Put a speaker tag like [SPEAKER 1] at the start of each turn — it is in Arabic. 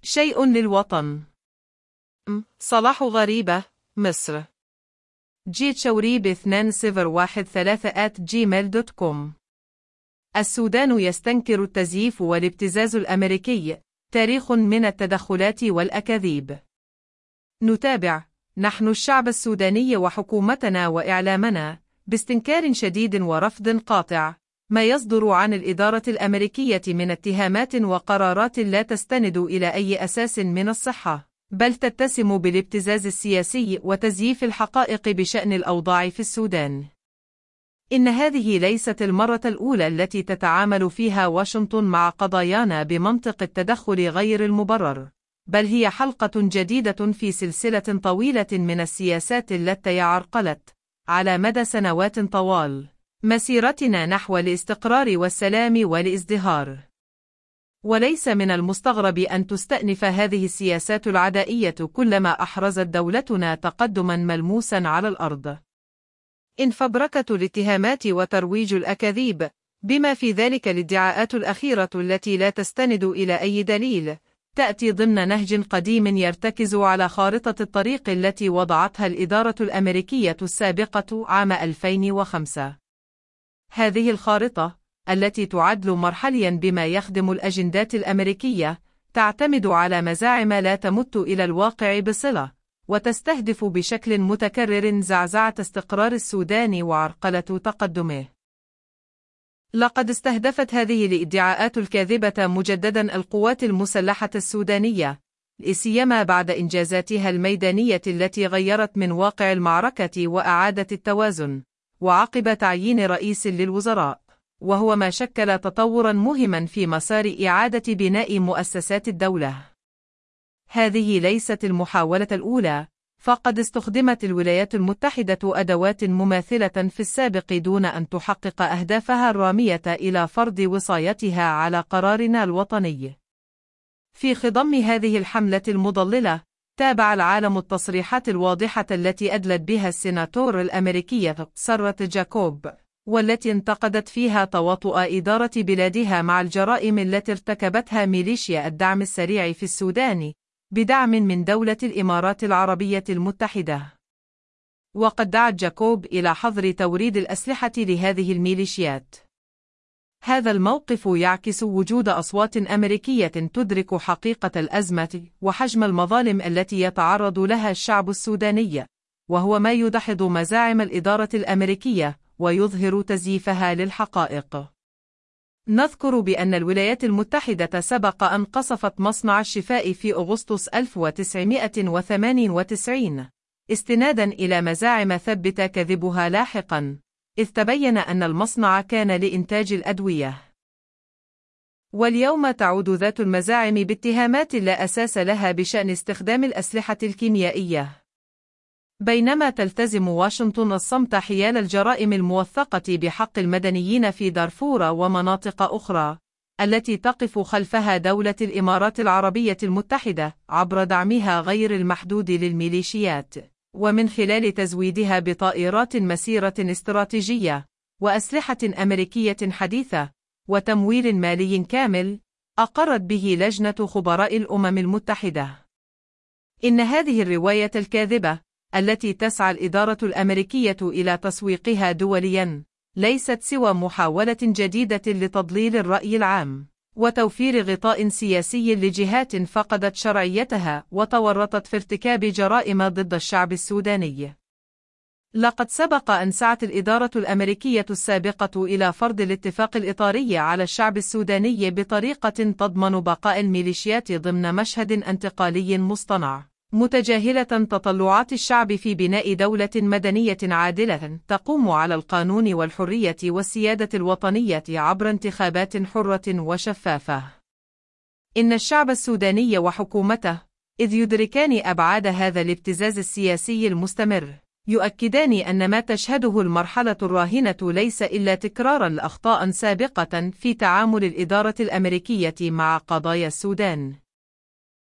[SPEAKER 1] شيء للوطن. صلاح غريبة، مصر. جيت شوريب 2013@gmail.com. السودان يستنكر التزييف والابتزاز الأمريكي، تاريخ من التدخلات والأكاذيب. نتابع نحن الشعب السوداني وحكومتنا وإعلامنا باستنكار شديد ورفض قاطع ما يصدر عن الإدارة الأمريكية من اتهامات وقرارات لا تستند إلى أي أساس من الصحة، بل تتسم بالابتزاز السياسي وتزييف الحقائق بشأن الأوضاع في السودان. إن هذه ليست المرة الأولى التي تتعامل فيها واشنطن مع قضايانا بمنطق التدخل غير المبرر، بل هي حلقة جديدة في سلسلة طويلة من السياسات التي عرقلت على مدى سنوات طوال مسيرتنا نحو الاستقرار والسلام والازدهار. وليس من المستغرب أن تستأنف هذه السياسات العدائية كلما أحرزت دولتنا تقدما ملموسا على الأرض. إن فبركة الاتهامات وترويج الأكاذيب، بما في ذلك الادعاءات الأخيرة التي لا تستند إلى أي دليل، تأتي ضمن نهج قديم يرتكز على خارطة الطريق التي وضعتها الإدارة الأمريكية السابقة عام 2005. هذه الخارطة، التي تعد مرحليا بما يخدم الأجندات الأمريكية، تعتمد على مزاعم لا تمت إلى الواقع بصلة، وتستهدف بشكل متكرر زعزعة استقرار السودان وعرقلة تقدمه. لقد استهدفت هذه الادعاءات الكاذبة مجددا القوات المسلحة السودانية، لا سيما بعد إنجازاتها الميدانية التي غيرت من واقع المعركة وأعادت التوازن، وعقب تعيين رئيس للوزراء، وهو ما شكل تطورا مهما في مسار إعادة بناء مؤسسات الدولة. هذه ليست المحاولة الأولى، فقد استخدمت الولايات المتحدة أدوات مماثلة في السابق دون أن تحقق أهدافها الرامية إلى فرض وصايتها على قرارنا الوطني. في خضم هذه الحملة المضللة، تابع العالم التصريحات الواضحة التي أدلت بها السيناتور الأمريكية سارة جاكوب، والتي انتقدت فيها تواطؤ إدارة بلادها مع الجرائم التي ارتكبتها ميليشيا الدعم السريع في السودان بدعم من دولة الإمارات العربية المتحدة. وقد دعت جاكوب إلى حظر توريد الأسلحة لهذه الميليشيات. هذا الموقف يعكس وجود أصوات أمريكية تدرك حقيقة الأزمة وحجم المظالم التي يتعرض لها الشعب السوداني، وهو ما يدحض مزاعم الإدارة الأمريكية ويظهر تزييفها للحقائق. نذكر بأن الولايات المتحدة سبق أن قصفت مصنع الشفاء في أغسطس 1998 استنادا إلى مزاعم ثبت كذبها لاحقا، إذ تبين أن المصنع كان لإنتاج الأدوية. واليوم تعود ذات المزاعم باتهامات لا أساس لها بشأن استخدام الأسلحة الكيميائية، بينما تلتزم واشنطن الصمت حيال الجرائم الموثقة بحق المدنيين في دارفور ومناطق أخرى، التي تقف خلفها دولة الإمارات العربية المتحدة عبر دعمها غير المحدود للميليشيات، ومن خلال تزويدها بطائرات مسيرة استراتيجية وأسلحة أمريكية حديثة وتمويل مالي كامل أقرت به لجنة خبراء الأمم المتحدة. إن هذه الرواية الكاذبة التي تسعى الإدارة الأمريكية إلى تسويقها دولياً ليست سوى محاولة جديدة لتضليل الرأي العام وتوفير غطاء سياسي لجهات فقدت شرعيتها وتورطت في ارتكاب جرائم ضد الشعب السوداني. لقد سبق أن سعت الإدارة الأمريكية السابقة إلى فرض الاتفاق الإطاري على الشعب السوداني بطريقة تضمن بقاء الميليشيات ضمن مشهد انتقالي مصطنع، متجاهلة تطلعات الشعب في بناء دولة مدنية عادلة تقوم على القانون والحرية والسيادة الوطنية عبر انتخابات حرة وشفافة. إن الشعب السوداني وحكومته، إذ يدركان أبعاد هذا الابتزاز السياسي المستمر، يؤكدان أن ما تشهده المرحلة الراهنة ليس إلا تكرارا لأخطاء سابقة في تعامل الإدارة الأمريكية مع قضايا السودان.